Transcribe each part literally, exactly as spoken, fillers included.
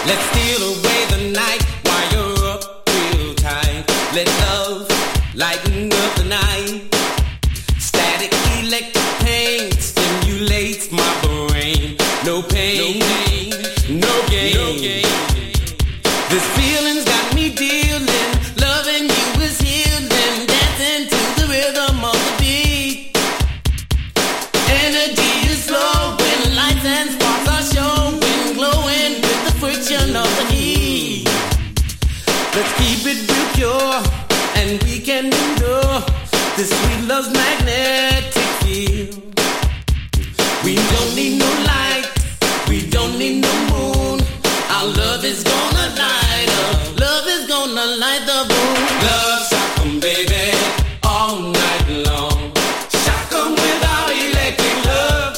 Let's steal away the night while you're up real tight. Let love lighten up the night. Static electric pain stimulates my brain. No pain, no pain, no gain. No gain. This feeling's got me dealing. Loving you is healing. Dancing to the rhythm of the beat. Energy is flowing. Lights and sparks are showing. Glowing with the friction of the heat. Let's keep it real pure, and we can endure this sweet love's magnetic field. We don't need no light, we don't need no moon. Our love is gonna light up, love is gonna light the room. Love shock 'em, baby, all night long. Shock 'em with our electric love.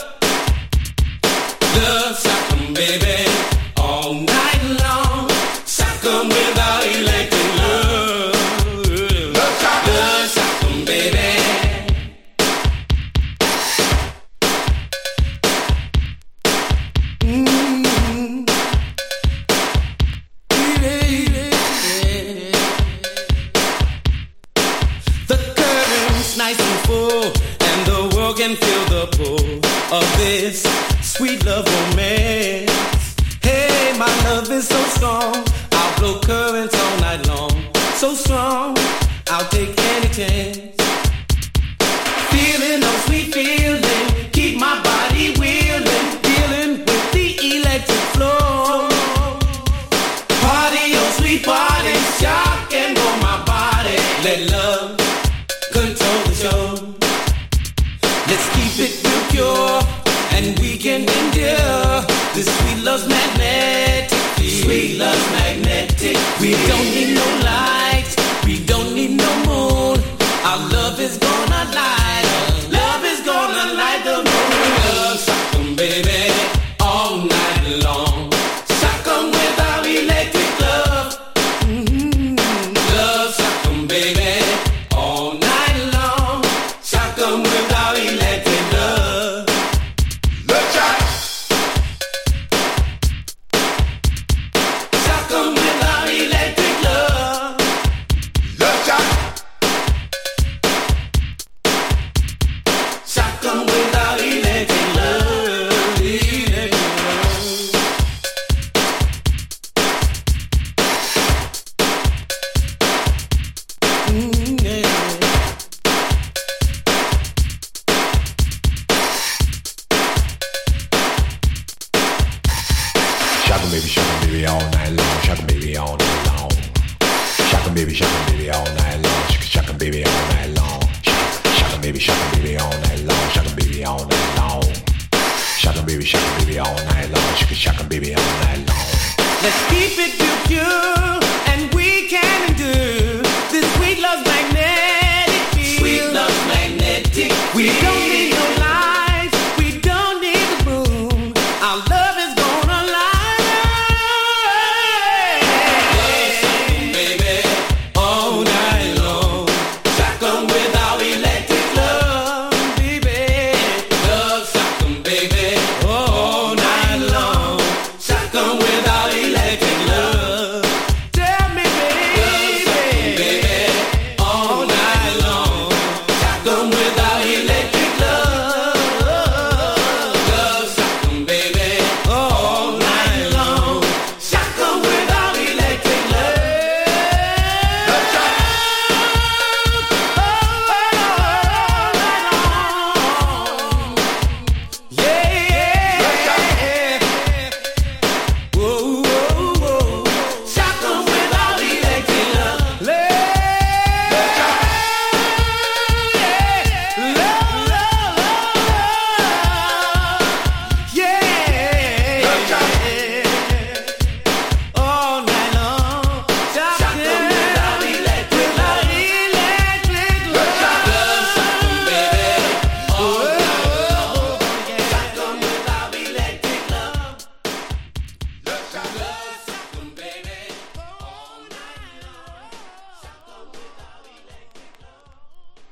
Love shock 'em, baby, all night long. Shock 'em with our electric love. Love shock 'em, love shock 'em, baby. The curtain's nice and full, and the world can feel the pull of this sweet love romance. Hey, my love is so strong, I'll blow currents all night long. So strong, I'll take any chance. Feeling, oh sweet feeling, keep my body wheeling, dealing with the electric flow. Party, oh sweet party, shock and roll my body. Let love control the show. Let's keep it real pure, and we can endure this sweet love's magnetic field. Sweet love's magnetic. We don't need no light, we don't need no moon. Our love is gonna light up, love is gonna light the moon. Love shock 'em, baby, all night long. Shock 'em with our electric love. Mm-hmm. Love shock 'em, baby, all night long. Shock 'em with our electric love. Love shock. Shock 'em with our electric love. Love shock. Shock 'em with our electric love. Electric love. Mm, yeah. Shock 'em, baby, shock 'em, baby, all night long. Shock 'em, baby, all night long. Shock 'em, baby, shock 'em, baby, all night long. Shock 'em, baby, all night long. Shock 'em, baby, shock 'em, baby, all night long. Shock 'em, baby, all night long. Shock 'em, baby, shock 'em, baby, all night long. Shock 'em, baby, all night long. Let's keep it real pure,